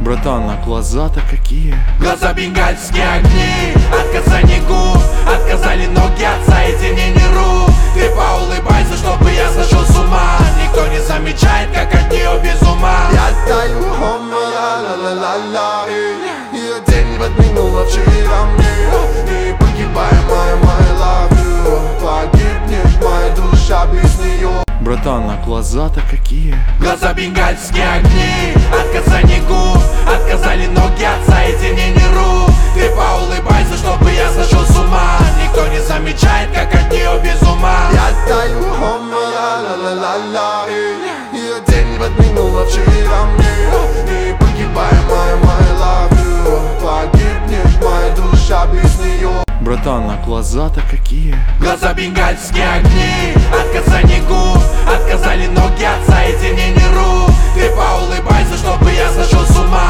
Братан, а глаза-то какие? Глаза бенгальские огни, отказали губ, отказали ноги от соединений рук. Ты поулыбайся, чтобы я сошел с ума. Никто не замечает, как от нее без ума. Я таю, моя ла-ла-ла-ла. Ее день подмигнула вчера мне. И погибаемая my love you. Погибнет моя душа без нее. Братан, а глаза-то какие? Глаза бенгальские огни, отказали губ, отказали ноги от соединений рук. Ты поулыбайся, чтобы я сошел с ума. Никто не замечает, как от нее без ума. Я таю, моя ла-ла-ла-ла. Ее день подмигнула вчера мне. И погибаемая my love you. Погибнет моя душа без нее. Братан, а глаза-то какие? Глаза бенгальские огни, отказали губ, отказали ноги от соединений рук. Ты поулыбайся, чтобы я сошел с ума.